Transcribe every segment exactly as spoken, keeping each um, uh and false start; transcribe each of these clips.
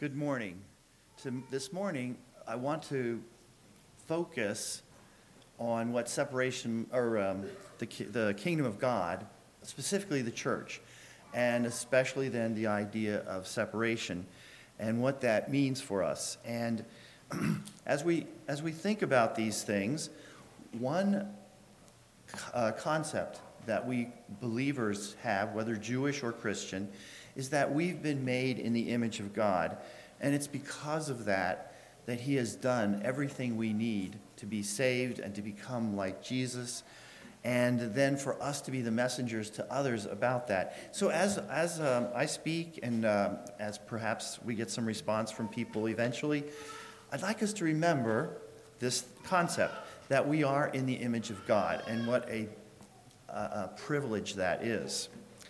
Good morning. To, this morning, I want to focus on what separation, or um, the, the kingdom of God, specifically the church, and especially then the idea of separation and what that means for us. And as we as we think about these things, one uh, concept that we believers have, whether Jewish or Christian, is that we've been made in the image of God. And it's because of that that he has done everything we need to be saved and to become like Jesus, and then for us to be the messengers to others about that. So as as um, I speak, and um, as perhaps we get some response from people eventually, I'd like us to remember this concept that we are in the image of God, and what a, a, a privilege that is.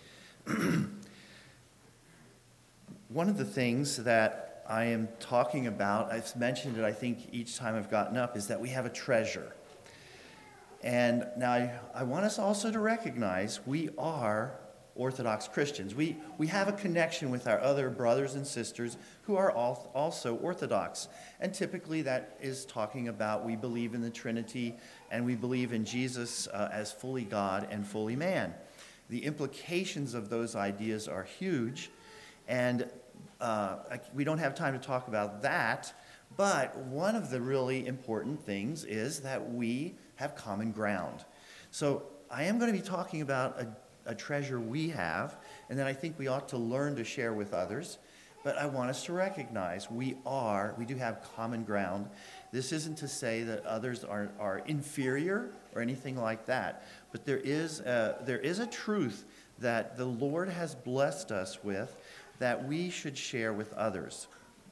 One of the things that I am talking about, I've mentioned it I think each time I've gotten up, is that we have a treasure. And now I, I want us also to recognize we are Orthodox Christians. We we have a connection with our other brothers and sisters who are all, also Orthodox. And typically that is talking about we believe in the Trinity and we believe in Jesus uh, as fully God and fully man. The implications of those ideas are huge, and uh, we don't have time to talk about that, but one of the really important things is that we have common ground. So I am going to be talking about a, a treasure we have, and that I think we ought to learn to share with others. But I want us to recognize we are, we do have common ground. This isn't to say that others are, are inferior or anything like that. But there is a, there is a truth that the Lord has blessed us with that we should share with others.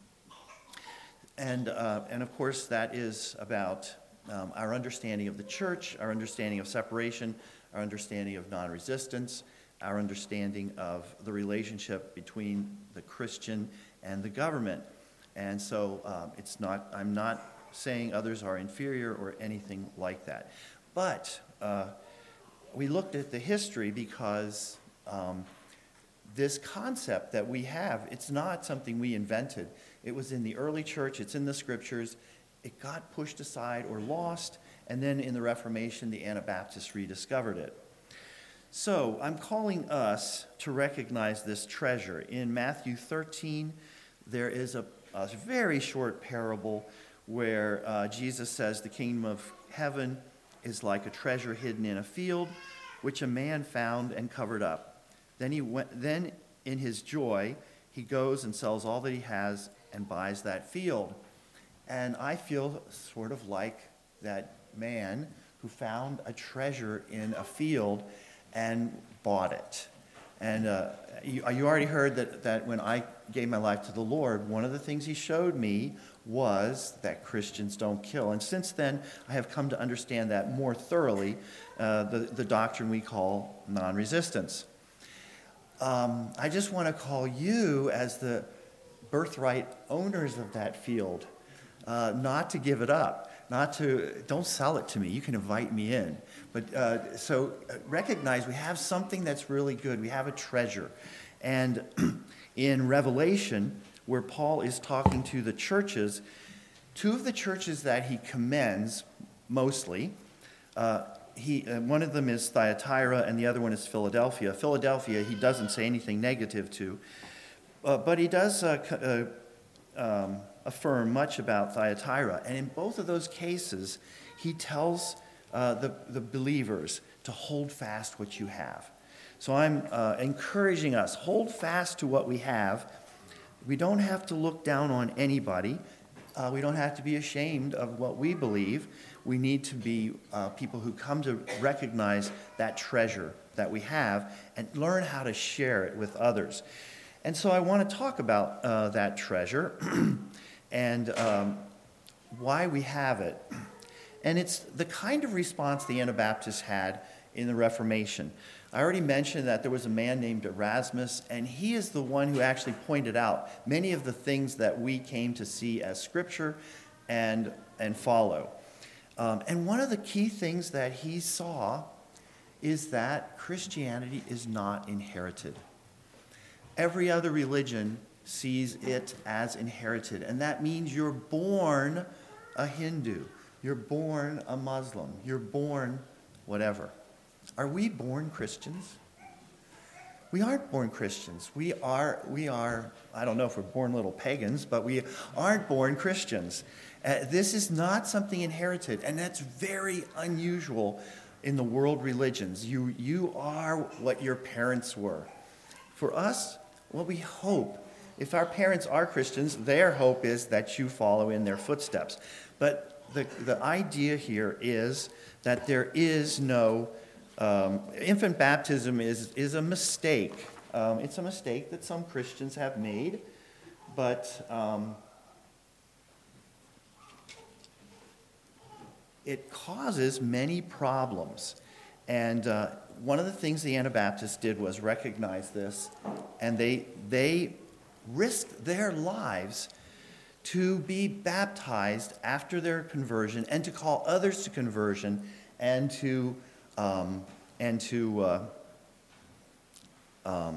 And, uh, and of course, that is about um, our understanding of the church, our understanding of separation, our understanding of non-resistance, our understanding of the relationship between the Christian and the government. And so um, it's not, I'm not saying others are inferior or anything like that. But uh, we looked at the history because um, this concept that we have, it's not something we invented. It was in the early church, it's in the scriptures. It got pushed aside or lost, and then in the Reformation, the Anabaptists rediscovered it. So I'm calling us to recognize this treasure. In Matthew thirteen, there is a, a very short parable where uh, Jesus says the kingdom of heaven is like a treasure hidden in a field, which a man found and covered up. Then he went, then in his joy, he goes and sells all that he has and buys that field. And I feel sort of like that man who found a treasure in a field and bought it. And uh, you, you already heard that, that when I gave my life to the Lord, one of the things he showed me was that Christians don't kill. And since then, I have come to understand that more thoroughly, uh, the, the doctrine we call non-resistance. Um, I just want to call you as the birthright owners of that field, uh, not to give it up, not to, don't sell it to me. You can invite me in. But uh, so recognize we have something that's really good. We have a treasure. And in Revelation, where Paul is talking to the churches, two of the churches that he commends mostly, uh, He, uh, one of them is Thyatira, and the other one is Philadelphia. Philadelphia, he doesn't say anything negative to, uh, but he does uh, uh, um, affirm much about Thyatira. And in both of those cases, he tells uh, the, the believers to hold fast what you have. So I'm uh, encouraging us, hold fast to what we have. We don't have to look down on anybody. Uh, we don't have to be ashamed of what we believe. We need to be uh, people who come to recognize that treasure that we have and learn how to share it with others. And so I want to talk about uh, that treasure and um, why we have it. And it's the kind of response the Anabaptists had in the Reformation. I already mentioned that there was a man named Erasmus, and he is the one who actually pointed out many of the things that we came to see as scripture and, and follow. Um, and one of the key things that he saw is that Christianity is not inherited. Every other religion sees it as inherited. And that means you're born a Hindu. You're born a Muslim. You're born whatever. Are we born Christians? We aren't born Christians. We are, we are, I don't know if we're born little pagans, but we aren't born Christians. Uh, this is not something inherited, and that's very unusual in the world religions. You, you are what your parents were. For us, what we hope, if our parents are Christians, their hope is that you follow in their footsteps. But the, the idea here is that there is no Um, infant baptism is, is a mistake. Um, it's a mistake that some Christians have made, but um, it causes many problems. And uh, one of the things the Anabaptists did was recognize this, and they, they risked their lives to be baptized after their conversion and to call others to conversion and to Um, and to, uh, um,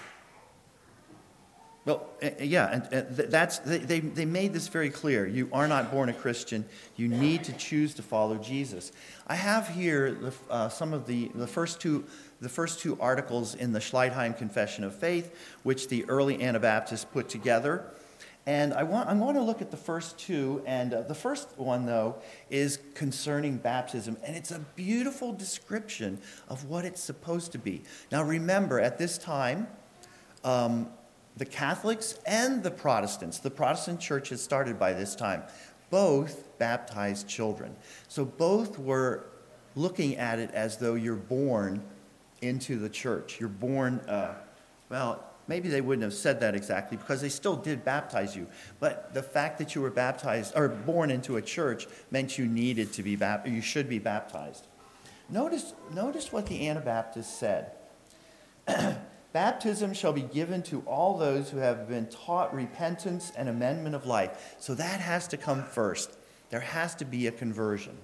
well, uh, yeah, and uh, that's they, they made this very clear. You are not born a Christian. You need to choose to follow Jesus. I have here the, uh, some of the the first two the first two articles in the Schleitheim Confession of Faith, which the early Anabaptists put together. And I want, I'm going to look at the first two, and uh, the first one, though, is concerning baptism, and it's a beautiful description of what it's supposed to be. Now, remember, at this time, um, the Catholics and the Protestants, the Protestant church had started by this time, both baptized children. So both were looking at it as though you're born into the church. You're born, uh, well, maybe they wouldn't have said that exactly because they still did baptize you. But the fact that you were baptized or born into a church meant you needed to be baptized, you should be baptized. Notice, notice what the Anabaptists said. Baptism shall be given to all those who have been taught repentance and amendment of life. So that has to come first. There has to be a conversion.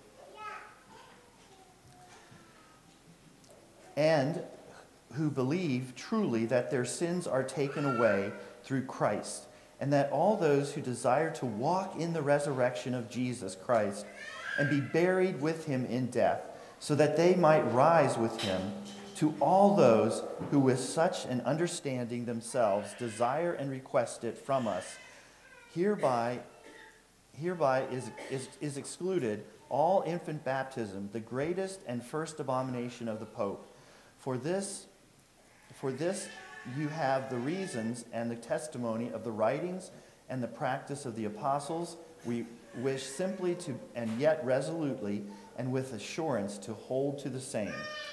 And who believe truly that their sins are taken away through Christ, and that all those who desire to walk in the resurrection of Jesus Christ and be buried with him in death, so that they might rise with him, to all those who with such an understanding themselves desire and request it from us, hereby, hereby is, is, is excluded all infant baptism, the greatest and first abomination of the Pope. For this For this you have the reasons and the testimony of the writings and the practice of the apostles. We wish simply to, and yet resolutely, and with assurance to hold to the same.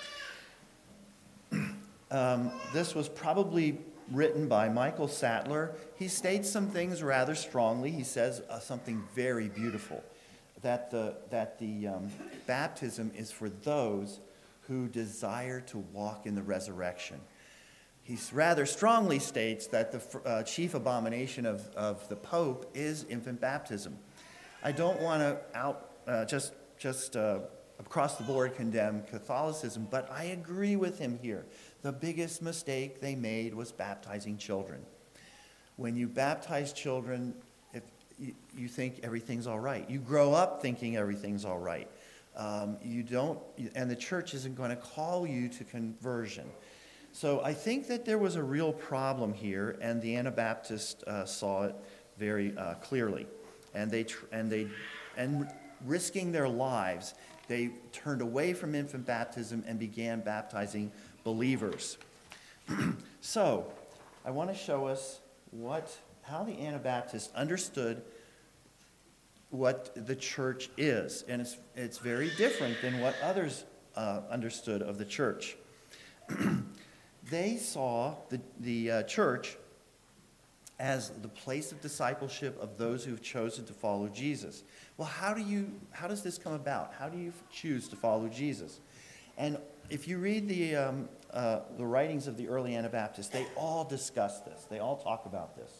um, this was probably written by Michael Sattler. He states some things rather strongly. He says uh, something very beautiful, that the, that the um, baptism is for those who desire to walk in the resurrection. He rather strongly states that the uh, chief abomination of, of the Pope is infant baptism. I don't want to out uh, just just uh, across the board condemn Catholicism, but I agree with him here. The biggest mistake they made was baptizing children. When you baptize children, if you, you think everything's all right. You grow up thinking everything's all right. Um, you don't, and the church isn't going to call you to conversion. So I think that there was a real problem here, and the Anabaptists uh, saw it very uh, clearly, and they tr- and they and risking their lives, they turned away from infant baptism and began baptizing believers. So I want to show us what how the Anabaptists understood what the church is, and it's it's very different than what others uh, understood of the church. They saw the, the uh, church as the place of discipleship of those who have chosen to follow Jesus. Well, how do you, how does this come about? How do you choose to follow Jesus? And if you read the, um, uh, the writings of the early Anabaptists, they all discuss this. They all talk about this.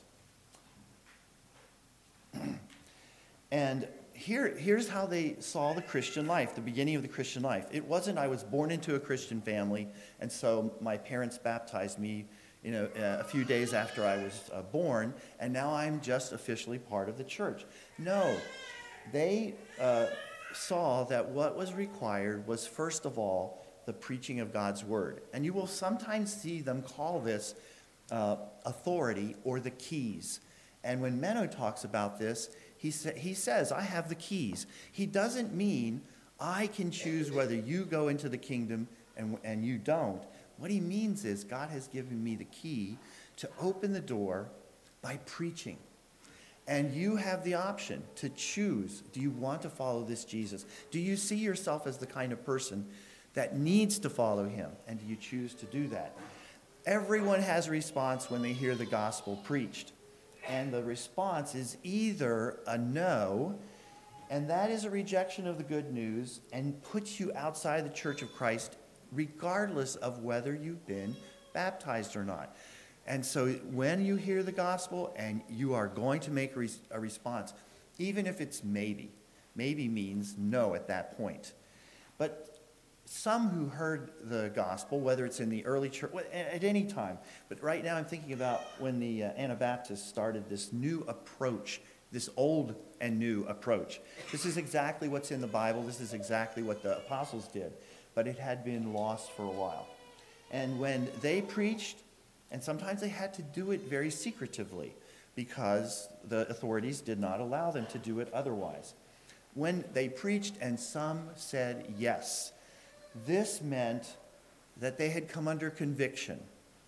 And here, here's how they saw the Christian life, the beginning of the Christian life. It wasn't I was born into a Christian family, and so my parents baptized me you know, uh, a few days after I was uh, born, and now I'm just officially part of the church. No, they uh, saw that what was required was, first of all, the preaching of God's word. And you will sometimes see them call this uh, authority or the keys. And when Menno talks about this, he, sa- he says, I have the keys. He doesn't mean I can choose whether you go into the kingdom and, and you don't. What he means is God has given me the key to open the door by preaching. And you have the option to choose. Do you want to follow this Jesus? Do you see yourself as the kind of person that needs to follow him? And do you choose to do that? Everyone has a response when they hear the gospel preached. And the response is either a no, and that is a rejection of the good news and puts you outside the Church of Christ regardless of whether you've been baptized or not. And so when you hear the gospel and you are going to make a, res- a response, even if it's maybe, maybe means no at that point. But some who heard the gospel, whether it's in the early church, at any time, but right now I'm thinking about when the uh, Anabaptists started this new approach, this old and new approach. This is exactly what's in the Bible. This is exactly what the apostles did, but it had been lost for a while. And when they preached, and sometimes they had to do it very secretively because the authorities did not allow them to do it otherwise. When they preached and some said yes, this meant that they had come under conviction.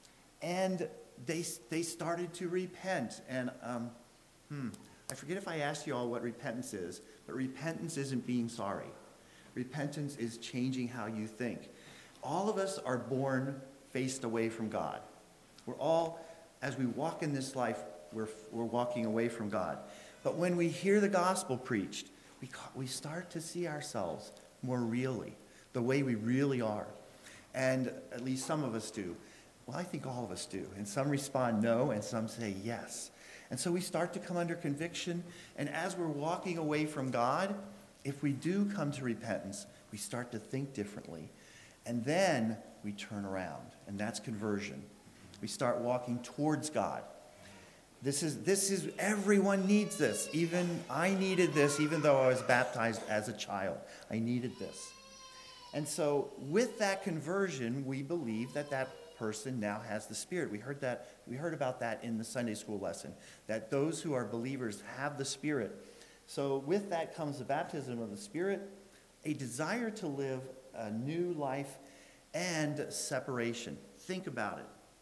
And they they started to repent. And um, hmm, I forget if I asked you all what repentance is, but repentance isn't being sorry. Repentance is changing how you think. All of us are born faced away from God. We're all, as we walk in this life, we're, we're walking away from God. But when we hear the gospel preached, we, we start to see ourselves more really, the way we really are. And at least some of us do. Well, I think all of us do. And some respond no, and some say yes. And so we start to come under conviction. And as we're walking away from God, if we do come to repentance, we start to think differently. And then we turn around, and that's conversion. We start walking towards God. This is, this is, everyone needs this. Even I needed this, even though I was baptized as a child. I needed this. And so with that conversion, we believe that that person now has the Spirit. We heard that, we heard about that in the Sunday school lesson, that those who are believers have the Spirit. So with that comes the baptism of the Spirit, a desire to live a new life, and separation. Think about it.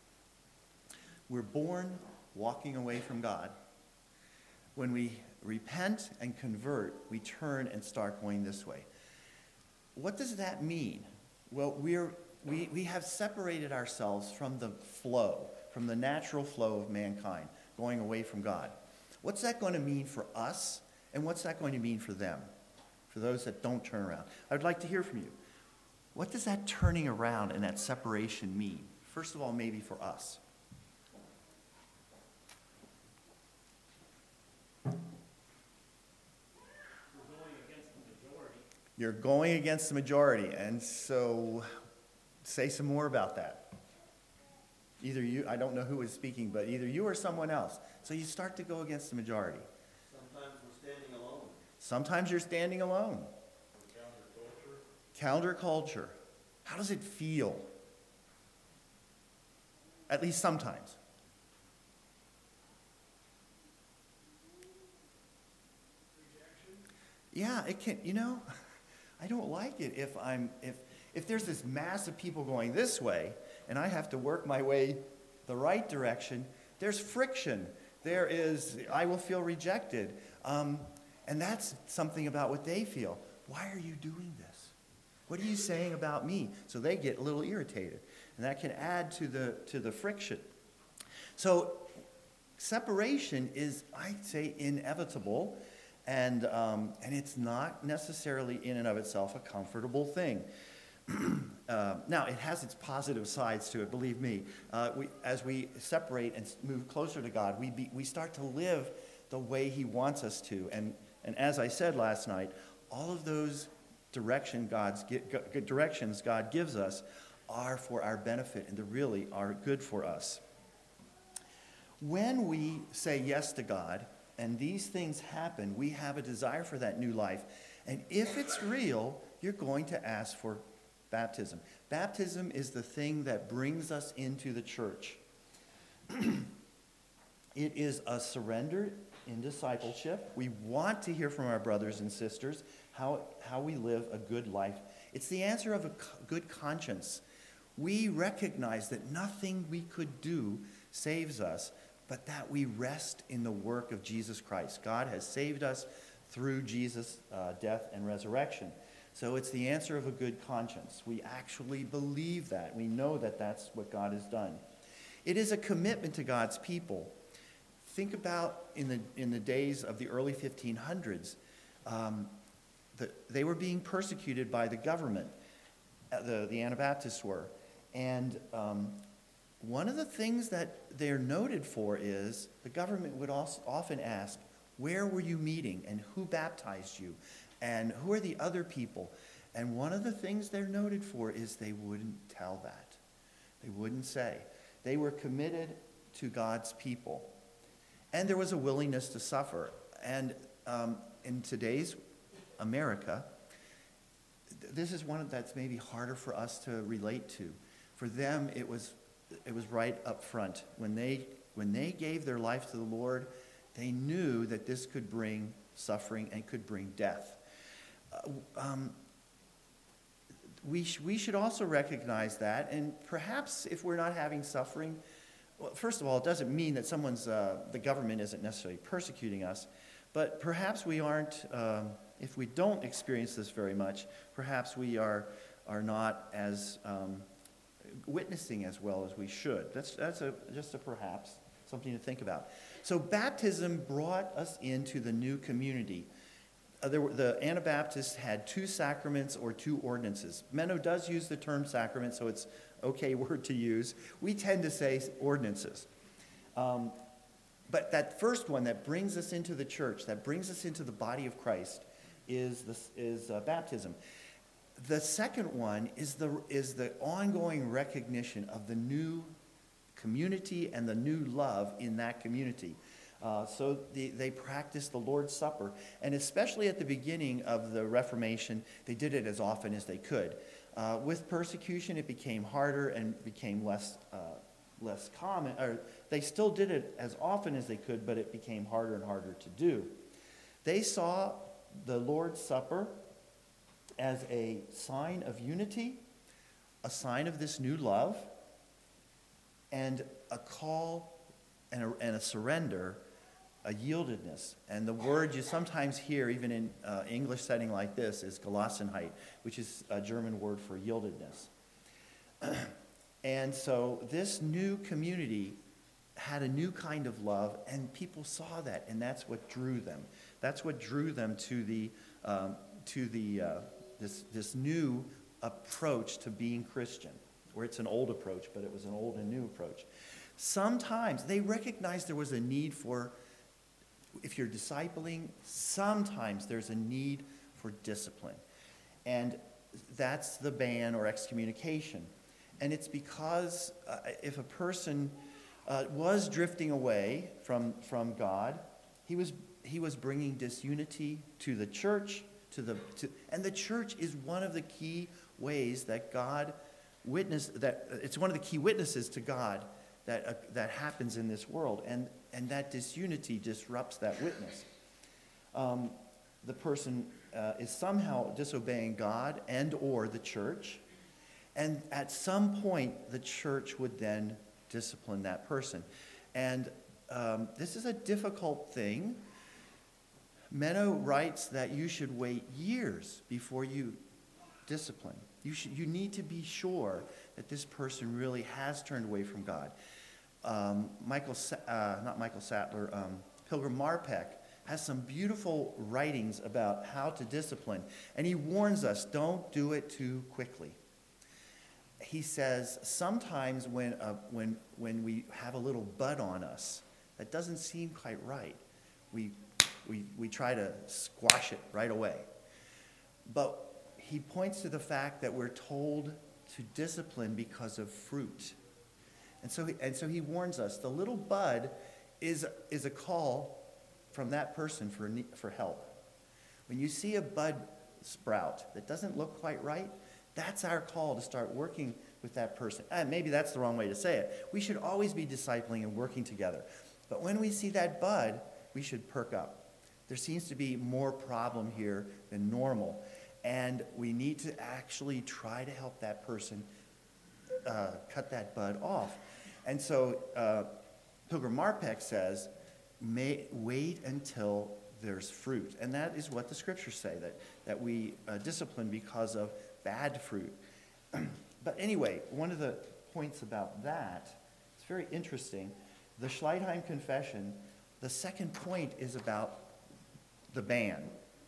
We're born walking away from God. When we repent and convert, we turn and start going this way. What does that mean? Well, we're, we, we have separated ourselves from the flow, from the natural flow of mankind, going away from God. What's that going to mean for us, and what's that going to mean for them, for those that don't turn around? I would like to hear from you. What does that turning around and that separation mean? First of all, maybe for us. You're going against the majority, and so say some more about that. Either you, I don't know who is speaking, but either you or someone else. So you start to go against the majority. Sometimes we're standing alone. Sometimes you're standing alone. Counterculture. Counterculture. How does it feel? At least sometimes. Yeah, it can, you know, I don't like it if I'm, if, if there's this mass of people going this way and I have to work my way the right direction, there's friction. There is, I will feel rejected. Um, and that's something about what they feel. Why are you doing this? What are you saying about me? So they get a little irritated. And that can add to the, to the friction. So separation is, I'd say, inevitable. And, um, and it's not necessarily in and of itself a comfortable thing. uh, now, it has its positive sides to it, believe me. Uh, we, as we separate and move closer to God, we, be, we start to live the way he wants us to. And, and as I said last night, all of those direction God's, directions God gives us are for our benefit and they really are good for us. When we say yes to God and these things happen, we have a desire for that new life. And if it's real, you're going to ask for baptism. Baptism is the thing that brings us into the church. It is a surrender in discipleship. We want to hear from our brothers and sisters how, how we live a good life. It's the answer of a good conscience. We recognize that nothing we could do saves us, but that we rest in the work of Jesus Christ. God has saved us through Jesus' uh, death and resurrection. So it's the answer of a good conscience. We actually believe that. We know that that's what God has done. It is a commitment to God's people. Think about in the in the days of the early fifteen hundreds, um, the, they were being persecuted by the government. Uh, the, the Anabaptists were. And um, one of the things that they're noted for is the government would also often ask, where were you meeting and who baptized you and who are the other people? And one of the things they're noted for is they wouldn't tell that. They wouldn't say. They were committed to God's people. And there was a willingness to suffer. And um, in today's America, th- this is one that's maybe harder for us to relate to. For them, it was it was right up front. When they when they gave their life to the Lord, they knew that this could bring suffering and could bring death. Uh, um, we sh- we should also recognize that, and perhaps if we're not having suffering, well, first of all, it doesn't mean that someone's uh, the government isn't necessarily persecuting us, but perhaps we aren't. Um, if we don't experience this very much, perhaps we are are not as um, witnessing as well as we should. That's that's a just a perhaps something to think about. So baptism brought us into the new community. Uh, there were, the Anabaptists had two sacraments or two ordinances. Menno does use the term sacrament, so it's okay word to use. We tend to say ordinances. Um, but that first one that brings us into the church, that brings us into the body of Christ, is this, is uh, baptism. The second one is the is the ongoing recognition of the new community and the new love in that community. Uh, so the, they practiced the Lord's Supper, and especially at the beginning of the Reformation, they did it as often as they could. Uh, with persecution, it became harder and became less uh, less common. Or they still did it as often as they could, but it became harder and harder to do. They saw the Lord's Supper as a sign of unity, a sign of this new love, and a call and a, and a surrender, a yieldedness. And the word you sometimes hear, even in uh, English setting like this, is Gelassenheit, which is a German word for yieldedness. And so this new community had a new kind of love, and people saw that, and that's what drew them. That's what drew them to the um, to the uh, this this new approach to being Christian, where it's an old approach, but it was an old and new approach. Sometimes they recognized there was a need for, if you're discipling, sometimes there's a need for discipline. And that's the ban or excommunication. And it's because uh, if a person uh, was drifting away from, from God, he was he was bringing disunity to the church, to the to, and the church is one of the key ways that God witness that it's one of the key witnesses to God that uh, that happens in this world, and and that disunity disrupts that witness. Um, the person uh, is somehow disobeying God and or the church, and at some point the church would then discipline that person, and um, this is a difficult thing. Menno writes that you should wait years before you discipline. You should, you need to be sure that this person really has turned away from God. Um, Michael, uh, not Michael Sattler, um, Pilgrim Marpeck has some beautiful writings about how to discipline, and he warns us, don't do it too quickly. He says sometimes when uh, when when we have a little bud on us that doesn't seem quite right, we we we try to squash it right away. But he points to the fact that we're told to discipline because of fruit. And so, he, and so he warns us, the little bud is, is a call from that person for, ne- for help. When you see a bud sprout that doesn't look quite right, that's our call to start working with that person. And maybe that's the wrong way to say it. We should always be discipling and working together. But when we see that bud, we should perk up. There seems to be more problem here than normal. And we need to actually try to help that person uh, cut that bud off. And so uh, Pilgrim Marpeck says, May, wait until there's fruit. And that is what the scriptures say, that, that we uh, discipline because of bad fruit. But anyway, one of the points about that, it's very interesting. The Schleitheim Confession, the second point is about the ban.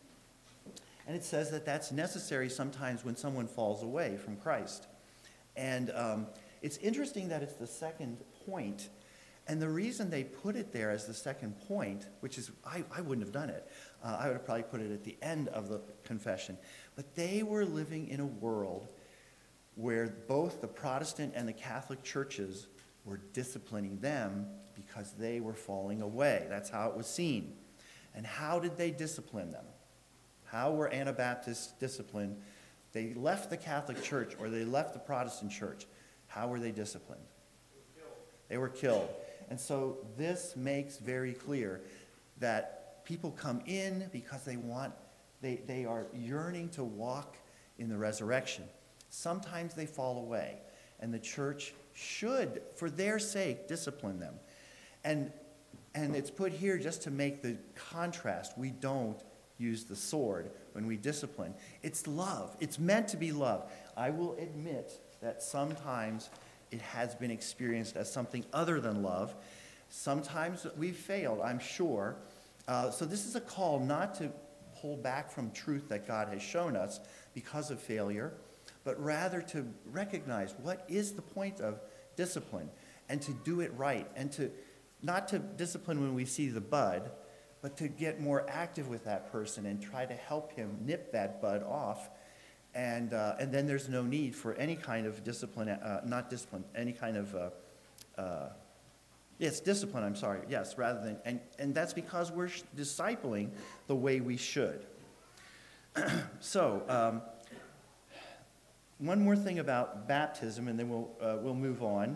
And it says that that's necessary sometimes when someone falls away from Christ. And um, it's interesting that it's the second point. And the reason they put it there as the second point, which is, I, I wouldn't have done it. Uh, I would have probably put it at the end of the confession. But they were living in a world where both the Protestant and the Catholic churches were disciplining them because they were falling away. That's how it was seen. And how did they discipline them? How were Anabaptists disciplined? They left the Catholic Church or they left the Protestant Church. How were they disciplined? They were killed. And so this makes very clear that people come in because they want, they, they are yearning to walk in the resurrection. Sometimes they fall away, and the church should, for their sake, discipline them. And, and it's put here just to make the contrast. We don't use the sword when we discipline. It's love. It's meant to be love. I will admit that sometimes it has been experienced as something other than love. Sometimes we've failed, I'm sure. Uh, so this is a call not to pull back from truth that God has shown us because of failure, but rather to recognize what is the point of discipline and to do it right, and to not to discipline when we see the bud, but to get more active with that person and try to help him nip that bud off. And uh, and then there's no need for any kind of discipline, uh, not discipline, any kind of, uh, uh, yes, discipline, I'm sorry, yes, rather than, and, and that's because we're sh- discipling the way we should. So, um, one more thing about baptism, and then we'll, uh, we'll move on.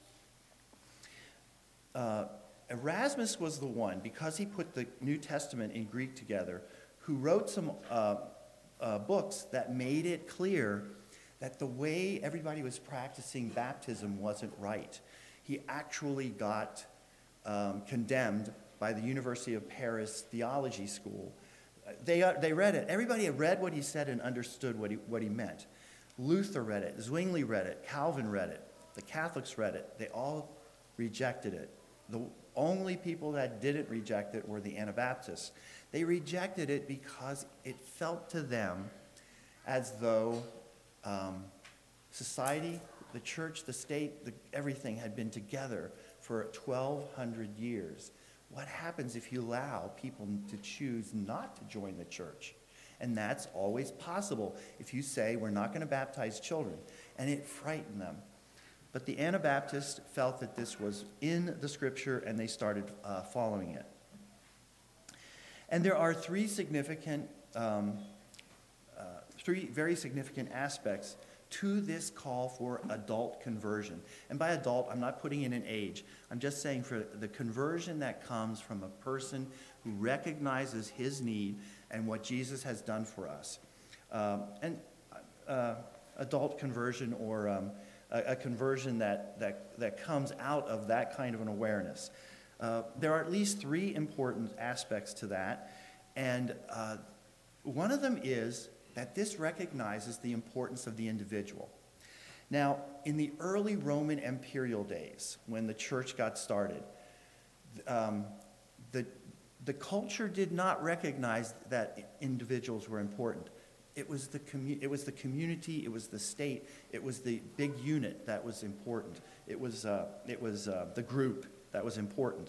Uh, Erasmus was the one, because he put the New Testament in Greek together, who wrote some uh, uh, books that made it clear that the way everybody was practicing baptism wasn't right. He actually got um, condemned by the University of Paris Theology School. They, uh, they read it. Everybody had read what he said and understood what he, what he meant. Luther read it. Zwingli read it. Calvin read it. The Catholics read it. They all rejected it. The only people that didn't reject it were the Anabaptists. They rejected it because it felt to them as though um, society, the church, the state, the, everything had been together for twelve hundred years. What happens if you allow people to choose not to join the church? And that's always possible if you say, we're not going to baptize children. And it frightened them. But the Anabaptists felt that this was in the scripture, and they started uh, following it. And there are three significant, um, uh, three very significant aspects to this call for adult conversion. And by adult, I'm not putting in an age. I'm just saying for the conversion that comes from a person who recognizes his need and what Jesus has done for us. Um, and uh, adult conversion, or um, a, a conversion that, that, that comes out of that kind of an awareness. Uh, there are at least three important aspects to that. And uh, one of them is that this recognizes the importance of the individual. Now, in the early Roman imperial days, when the church got started, um, the, the culture did not recognize that individuals were important. It was the commu- it was the community, it was the state, it was the big unit that was important. It was, uh, it was uh, the group that was important.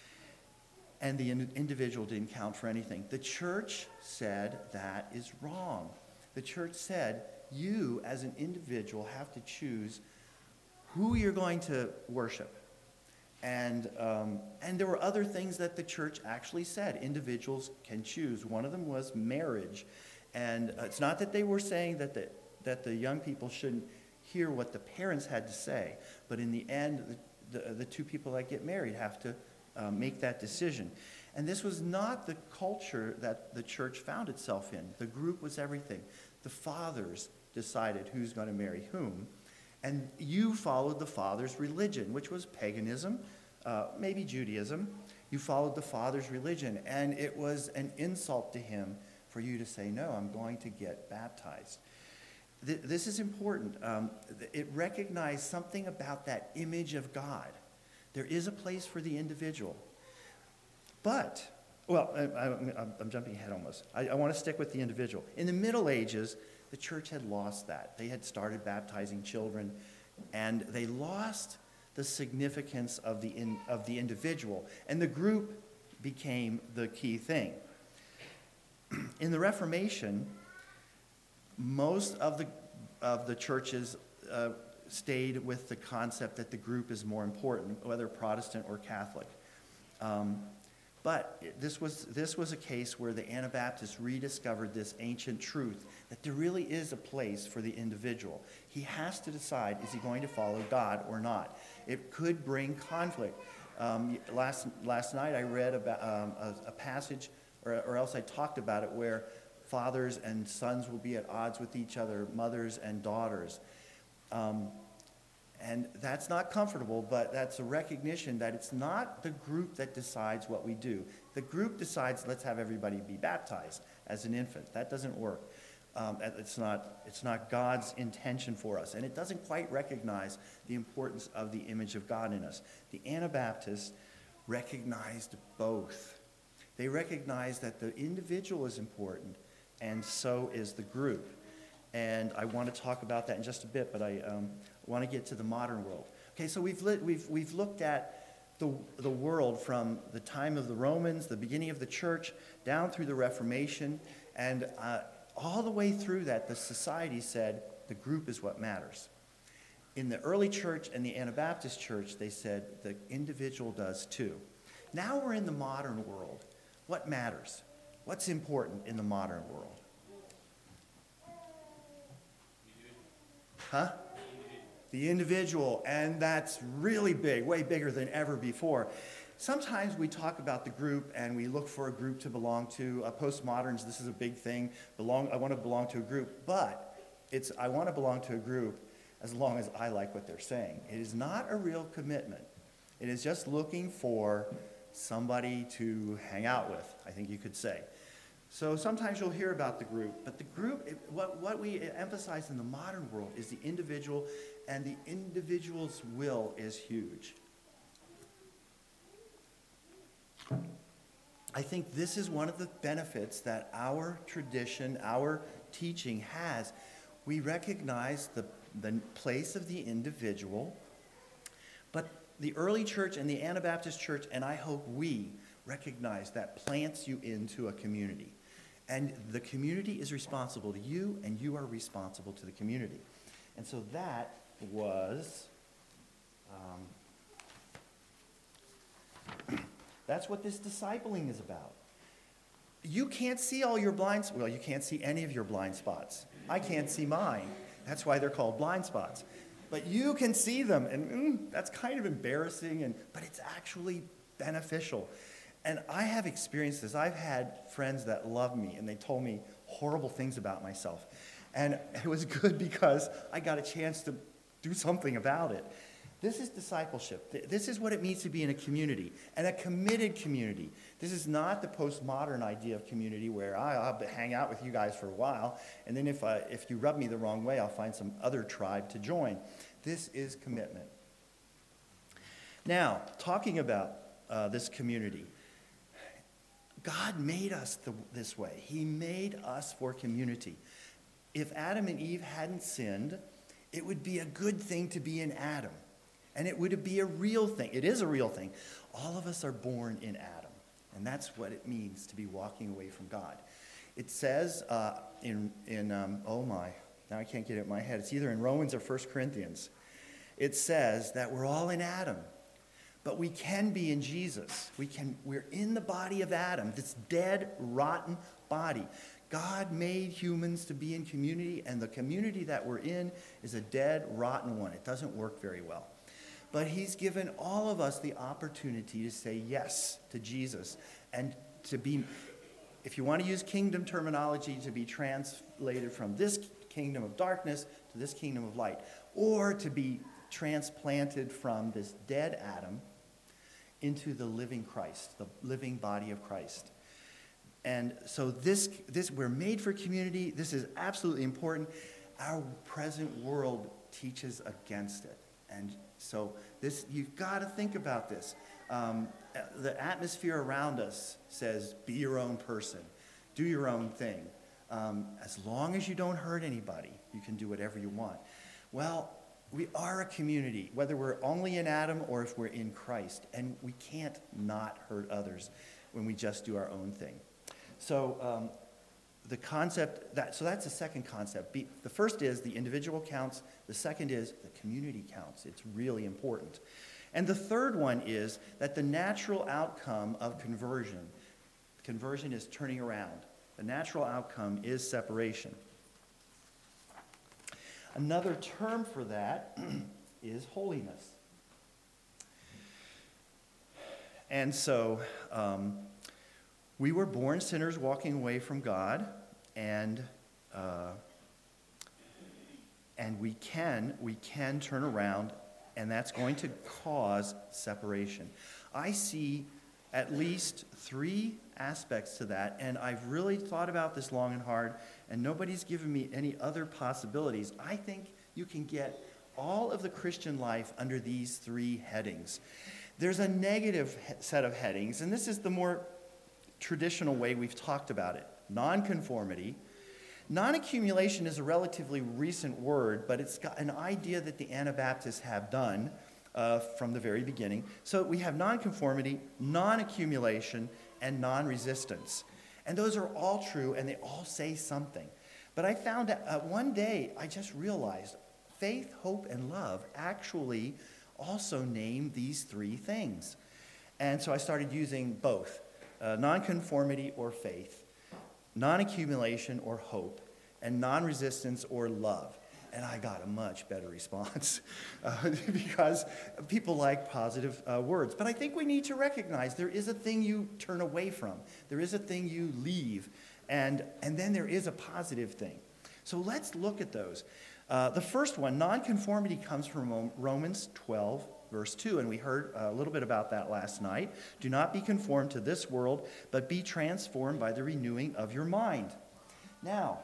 And the in- individual didn't count for anything. The church said that is wrong. The church said, you as an individual have to choose who you're going to worship. And, um, and there were other things that the church actually said. Individuals can choose. One of them was marriage. And uh, it's not that they were saying that the, that the young people shouldn't hear what the parents had to say, but in the end, the, the, the two people that get married have to uh, make that decision. And this was not the culture that the church found itself in. The group was everything. The fathers decided who's going to marry whom. And you followed the father's religion, which was paganism, uh, maybe Judaism. You followed the father's religion, and it was an insult to him for you to say, no, I'm going to get baptized. Th- this is important. Um, it recognized something about that image of God. There is a place for the individual. But, well, I, I, I'm jumping ahead almost. I, I want to stick with the individual. In the Middle Ages, the church had lost that. They had started baptizing children, and they lost the significance of the, in, of the individual, and the group became the key thing. In the Reformation, most of the, of the churches uh, stayed with the concept that the group is more important, whether Protestant or Catholic. Um, But this was, this was a case where the Anabaptists rediscovered this ancient truth that there really is a place for the individual. He has to decide, is he going to follow God or not? It could bring conflict. Um, last, last night I read about um, a, a passage, or, or else I talked about it, where fathers and sons will be at odds with each other, mothers and daughters. Um, And that's not comfortable, but that's a recognition that it's not the group that decides what we do. The group decides, let's have everybody be baptized as an infant. That doesn't work. Um, it's not, it's not God's intention for us. And it doesn't quite recognize the importance of the image of God in us. The Anabaptists recognized both. They recognized that the individual is important, and so is the group. And I want to talk about that in just a bit, but I um, want to get to the modern world. Okay, so we've, lit, we've, we've looked at the, the world from the time of the Romans, the beginning of the church, down through the Reformation, and uh, all the way through that, the society said the group is what matters. In the early church and the Anabaptist church, they said the individual does too. Now we're in the modern world. What matters? What's important in the modern world? Huh? The individual, and that's really big, way bigger than ever before. Sometimes we talk about the group and we look for a group to belong to. Uh, postmoderns, this is a big thing. Belong, I want to belong to a group, but it's I want to belong to a group as long as I like what they're saying. It is not a real commitment. It is just looking for somebody to hang out with, I think you could say. So sometimes you'll hear about the group, but the group, it, what, what we emphasize in the modern world is the individual, and the individual's will is huge. I think this is one of the benefits that our tradition, our teaching has. We recognize the, the place of the individual, but the early church and the Anabaptist church, and I hope we recognize that plants you into a community. And the community is responsible to you, and you are responsible to the community. And so that was, um, that's what this discipling is about. You can't see all your blind spots. Well, you can't see any of your blind spots. I can't see mine. That's why they're called blind spots. But you can see them, and mm, that's kind of embarrassing, and but it's actually beneficial. And I have experienced this. I've had friends that love me, and they told me horrible things about myself. And it was good because I got a chance to do something about it. This is discipleship. This is what it means to be in a community, and a committed community. This is not the postmodern idea of community where I, I'll hang out with you guys for a while, and then if, I, if you rub me the wrong way, I'll find some other tribe to join. This is commitment. Now, talking about uh, this community, God made us the, this way. He made us for community. If Adam and Eve hadn't sinned, it would be a good thing to be in Adam. And it would be a real thing. It is a real thing. All of us are born in Adam. And that's what it means to be walking away from God. It says uh, in, in um, oh my, now I can't get it in my head. It's either in Romans or First Corinthians. It says that we're all in Adam. But we can be in Jesus. We can, we're in the body of Adam, this dead, rotten body. God made humans to be in community, and the community that we're in is a dead, rotten one. It doesn't work very well. But he's given all of us the opportunity to say yes to Jesus and to be, if you want to use kingdom terminology, to be translated from this kingdom of darkness to this kingdom of light, or to be transplanted from this dead Adam into the living Christ, the living body of Christ. And so this, this we're made for community. This is absolutely important. Our present world teaches against it. And so this, you've got to think about this. Um, the atmosphere around us says, be your own person. Do your own thing. Um, as long as you don't hurt anybody, you can do whatever you want. Well, we are a community, whether we're only in Adam or if we're in Christ. And we can't not hurt others when we just do our own thing. So um, the concept, that so that's the second concept. Be, the first is the individual counts. The second is the community counts. It's really important. And the third one is that the natural outcome of conversion, conversion is turning around. The natural outcome is separation. Another term for that is holiness. And so um, we were born sinners walking away from God, and uh, and we can we can turn around, and that's going to cause separation. I see at least three aspects to that, and I've really thought about this long and hard, and nobody's given me any other possibilities. I think you can get all of the Christian life under these three headings. There's a negative set of headings, and this is the more traditional way we've talked about it. Nonconformity. Non-accumulation is a relatively recent word, but it's got an idea that the Anabaptists have done uh, from the very beginning. So we have nonconformity, non-accumulation, and non-resistance. And those are all true, and they all say something. But I found that uh, one day, I just realized faith, hope, and love actually also name these three things. And so I started using both. Uh, nonconformity or faith, non-accumulation or hope, and non-resistance or love. And I got a much better response uh, because people like positive uh, words. But I think we need to recognize there is a thing you turn away from. There is a thing you leave. And, and then there is a positive thing. So let's look at those. Uh, the first one, nonconformity, comes from Romans twelve, verse two, and we heard a little bit about that last night. Do not be conformed to this world, but be transformed by the renewing of your mind. Now,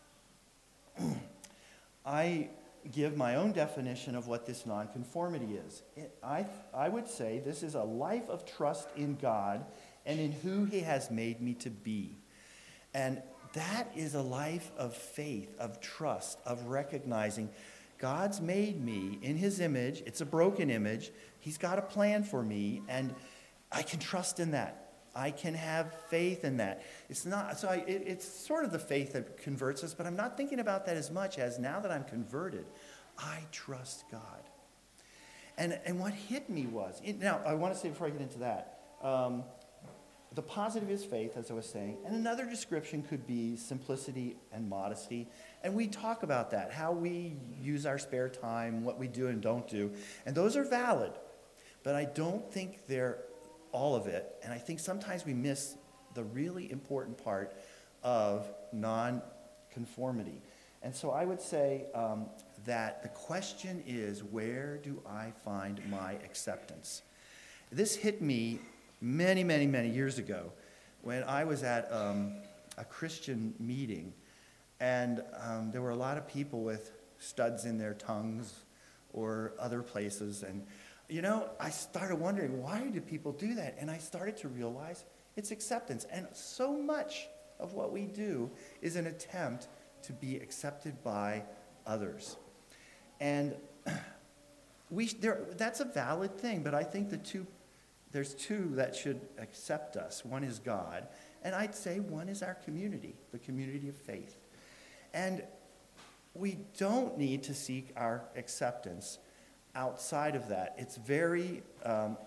I give my own definition of what this nonconformity is. It, I, I would say this is a life of trust in God and in who he has made me to be. And that is a life of faith, of trust, of recognizing God's made me in his image. It's a broken image. He's got a plan for me, and I can trust in that. I can have faith in that. It's not so. I, it, it's sort of the faith that converts us, but I'm not thinking about that as much as now that I'm converted, I trust God. And and what hit me was it, now I want to say before I get into that. Um, The positive is faith, as I was saying, and another description could be simplicity and modesty. And we talk about that, how we use our spare time, what we do and don't do. And those are valid, but I don't think they're all of it. And I think sometimes we miss the really important part of non-conformity. And so I would say um, that the question is, where do I find my acceptance? This hit me many, many, many years ago when I was at um, a Christian meeting, and um, there were a lot of people with studs in their tongues or other places. And, you know, I started wondering, why do people do that? And I started to realize it's acceptance. And so much of what we do is an attempt to be accepted by others. And we there, that's a valid thing, but I think the two There's two that should accept us. One is God, and I'd say one is our community, the community of faith. And we don't need to seek our acceptance outside of that. It's very um,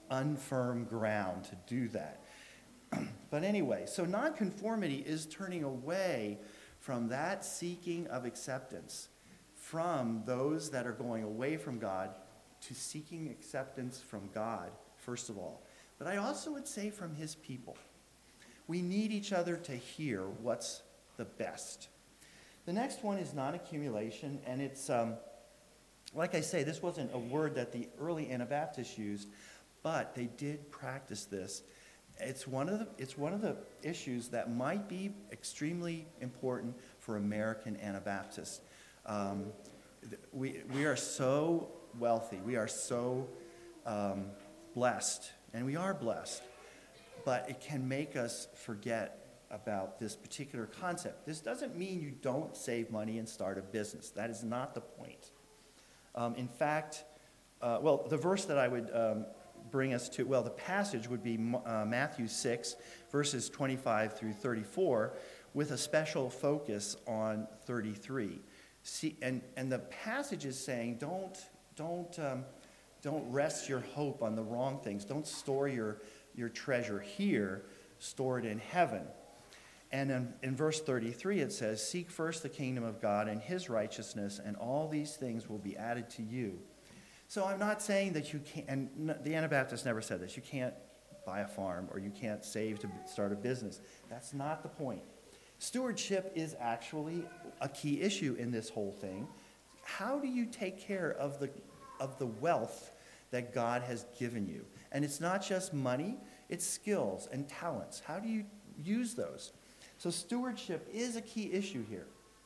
unfirm ground to do that. But anyway, so nonconformity is turning away from that seeking of acceptance from those that are going away from God to seeking acceptance from God, first of all. But I also would say from his people. We need each other to hear what's the best. The next one is non-accumulation, and it's, um, like I say, this wasn't a word that the early Anabaptists used, but they did practice this. It's one of the, it's one of the issues that might be extremely important for American Anabaptists. Um, we, we are so wealthy, we are so um, blessed, and we are blessed, but it can make us forget about this particular concept. This doesn't mean you don't save money and start a business. That is not the point. Um, in fact, uh, well, the verse that I would um, bring us to, well, the passage would be uh, Matthew six, verses twenty-five through thirty-four, with a special focus on thirty-three. See, and, and the passage is saying, don't, don't, um, don't rest your hope on the wrong things. Don't store your, your treasure here, store it in heaven. And in, in verse thirty-three, it says, seek first the kingdom of God and his righteousness, and all these things will be added to you. So I'm not saying that you can't, and the Anabaptists never said this, you can't buy a farm or you can't save to start a business. That's not the point. Stewardship is actually a key issue in this whole thing. How do you take care of the, of the wealth that God has given you? And it's not just money, it's skills and talents. How do you use those? So stewardship is a key issue here.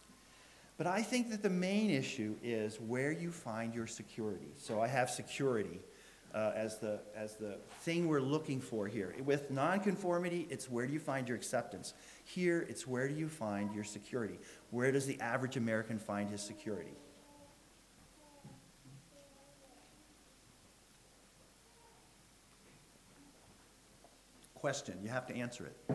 But I think that the main issue is where you find your security. So I have security uh, as the as the thing we're looking for here. With nonconformity, it's where do you find your acceptance. Here, it's where do you find your security. Where does the average American find his security? Question, you have to answer it.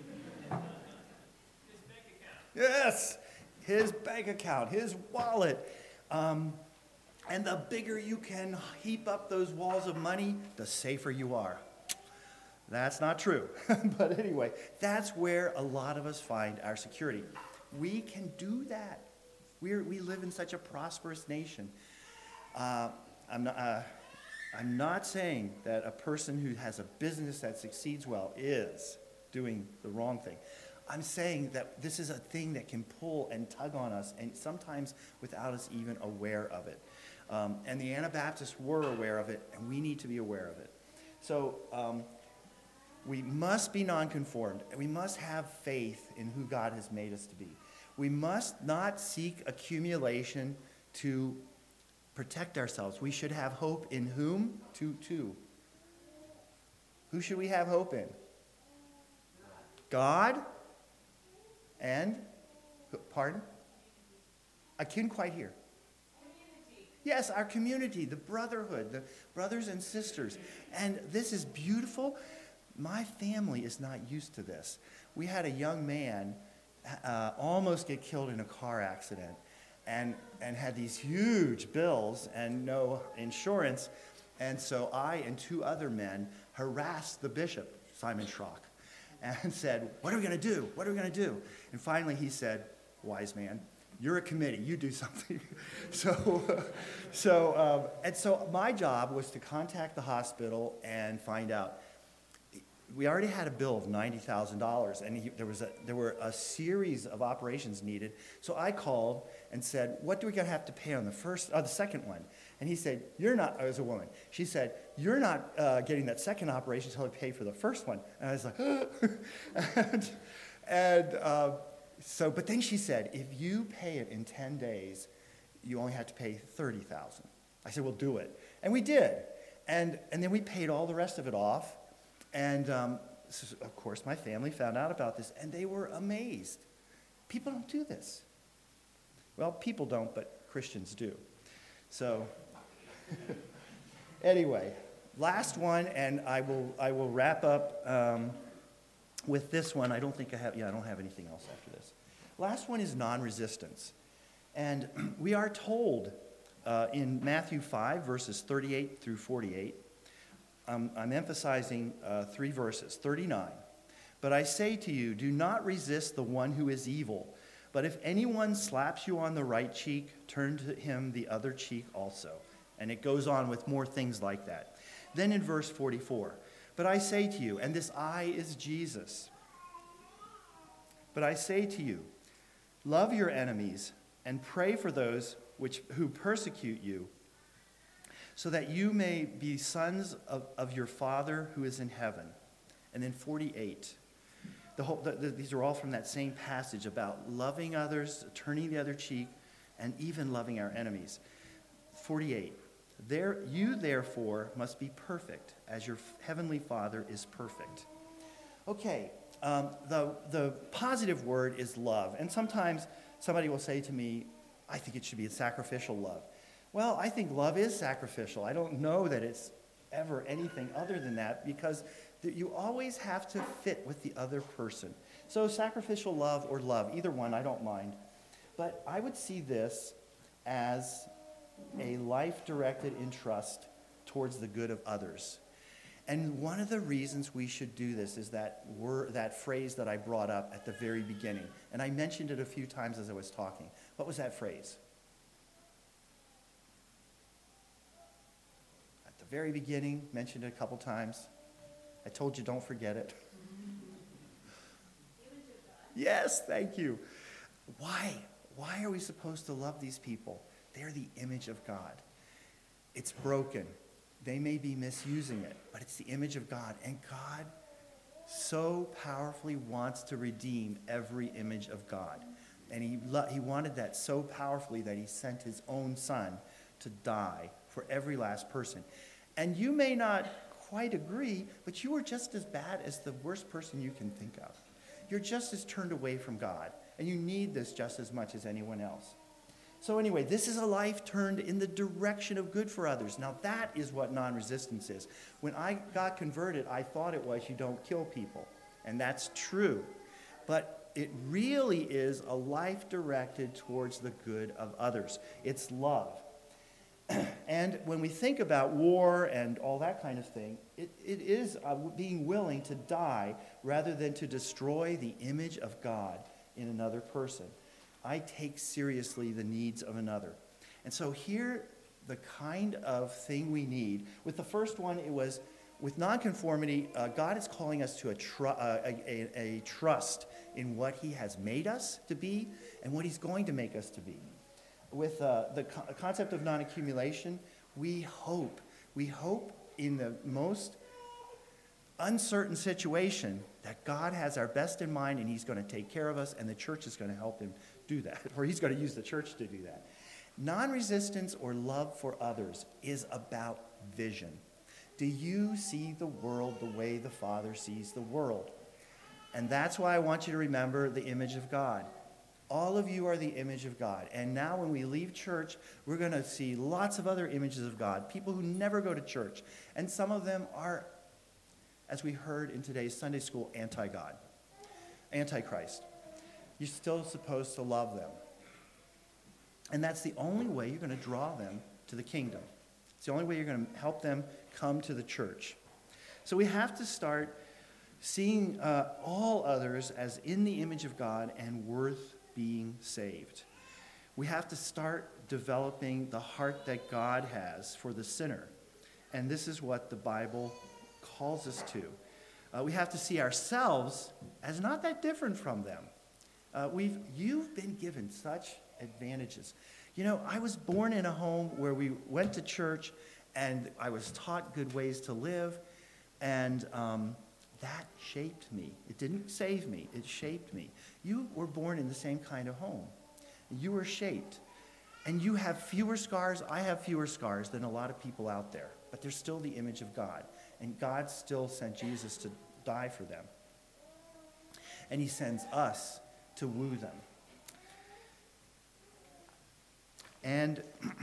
Yes, his bank account, his wallet. Um, and the bigger you can heap up those walls of money, the safer you are. That's not true. But anyway, that's where a lot of us find our security. We can do that. We're, we live in such a prosperous nation. Uh, I'm not, uh, I'm not saying that a person who has a business that succeeds well is doing the wrong thing. I'm saying that this is a thing that can pull and tug on us, and sometimes without us even aware of it. Um, and the Anabaptists were aware of it, and we need to be aware of it. So um, we must be nonconformed, and we must have faith in who God has made us to be. We must not seek accumulation to protect ourselves. We should have hope in whom? To, to. Who should we have hope in? God? And, pardon? I couldn't quite hear. Community. Yes, our community, the brotherhood, the brothers and sisters. And this is beautiful. My family is not used to this. We had a young man uh, almost get killed in a car accident and, and had these huge bills and no insurance. And so I and two other men harassed the bishop, Simon Schrock, and said, what are we going to do? What are we going to do? And finally he said, wise man, you're a committee. You do something. so, uh, so, um, and so my job was to contact the hospital and find out. We already had a bill of ninety thousand dollars, and he, there was a, there were a series of operations needed. So I called and said, what do we going to have to pay on the first, or the second one? And he said, you're not, I was a woman. She said, you're not uh, getting that second operation until I pay for the first one. And I was like, and, and uh, so, but then she said, if you pay it in ten days, you only have to pay thirty thousand dollars. I said, well, do it. And we did. And, and then we paid all the rest of it off. And, um, so of course, my family found out about this, and they were amazed. People don't do this. Well, people don't, but Christians do. So, anyway, last one, and I will I will wrap up um, with this one. I don't think I have, yeah, I don't have anything else after this. Last one is non-resistance. And we are told uh, in Matthew five, verses thirty-eight through forty-eight, I'm, I'm emphasizing uh, three verses, thirty-nine. But I say to you, do not resist the one who is evil. But if anyone slaps you on the right cheek, turn to him the other cheek also. And it goes on with more things like that. Then in verse forty-four, but I say to you, and this I is Jesus. But I say to you, love your enemies and pray for those which, who persecute you, so that you may be sons of, of your Father who is in heaven. And then forty-eight. The whole, the, the, these are all from that same passage about loving others, turning the other cheek, and even loving our enemies. forty-eight. There, you therefore must be perfect, as your heavenly Father is perfect. Okay, um, the, the positive word is love. And sometimes somebody will say to me, I think it should be a sacrificial love. Well, I think love is sacrificial. I don't know that it's ever anything other than that, because you always have to fit with the other person. So sacrificial love or love, either one, I don't mind. But I would see this as a life directed in trust towards the good of others. And one of the reasons we should do this is that word, that phrase that I brought up at the very beginning. And I mentioned it a few times as I was talking. What was that phrase? At the very beginning, mentioned it a couple times. I told you don't forget it. Yes, thank you. Why? Why are we supposed to love these people? They're the image of God. It's broken. They may be misusing it, but it's the image of God. And God so powerfully wants to redeem every image of God. And he, lo- he wanted that so powerfully that he sent his own son to die for every last person. And you may not quite agree, but you are just as bad as the worst person you can think of. You're just as turned away from God, and you need this just as much as anyone else. So anyway, this is a life turned in the direction of good for others. Now that is what non-resistance is. When I got converted, I thought it was you don't kill people, and that's true. But it really is a life directed towards the good of others. It's love. And when we think about war and all that kind of thing, it, it is uh, being willing to die rather than to destroy the image of God in another person. I take seriously the needs of another. And so here, the kind of thing we need, with the first one, it was, with nonconformity, uh, God is calling us to a, tr- uh, a, a, a trust in what he has made us to be and what he's going to make us to be. With uh, the co- concept of non-accumulation, we hope. We hope in the most uncertain situation that God has our best in mind and he's going to take care of us and the church is going to help him do that, or he's going to use the church to do that. Non-resistance or love for others is about vision. Do you see the world the way the Father sees the world? And that's why I want you to remember the image of God. All of you are the image of God. And now when we leave church, we're going to see lots of other images of God, people who never go to church. And some of them are, as we heard in today's Sunday school, anti-God, anti-Christ. You're still supposed to love them. And that's the only way you're going to draw them to the kingdom. It's the only way you're going to help them come to the church. So we have to start seeing uh, all others as in the image of God and worth being saved. We have to start developing the heart that God has for the sinner. And this is what the Bible calls us to. Uh, we have to see ourselves as not that different from them. Uh, we've, you've been given such advantages. You know, I was born in a home where we went to church and I was taught good ways to live, and um, that shaped me. It didn't save me, it shaped me. You were born in the same kind of home. You were shaped. And you have fewer scars, I have fewer scars than a lot of people out there, but they're still the image of God. And God still sent Jesus to die for them. And he sends us to woo them. And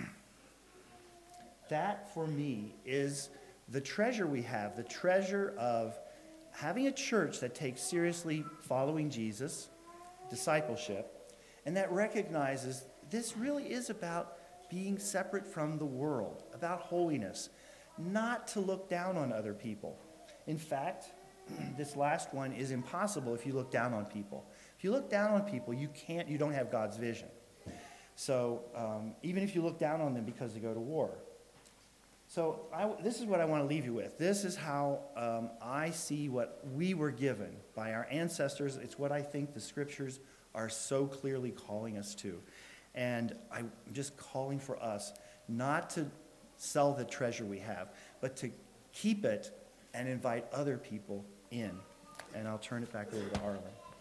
that, for me, is the treasure we have, the treasure of having a church that takes seriously following Jesus, discipleship, and that recognizes this really is about being separate from the world, about holiness, not to look down on other people. In fact, this last one is impossible if you look down on people. If you look down on people, you can't, you don't have God's vision. So um, even if you look down on them because they go to war. So I, this is what I want to leave you with. This is how um, I see what we were given by our ancestors. It's what I think the scriptures are so clearly calling us to. And I'm just calling for us not to sell the treasure we have, but to keep it and invite other people in. And I'll turn it back over to Harlan.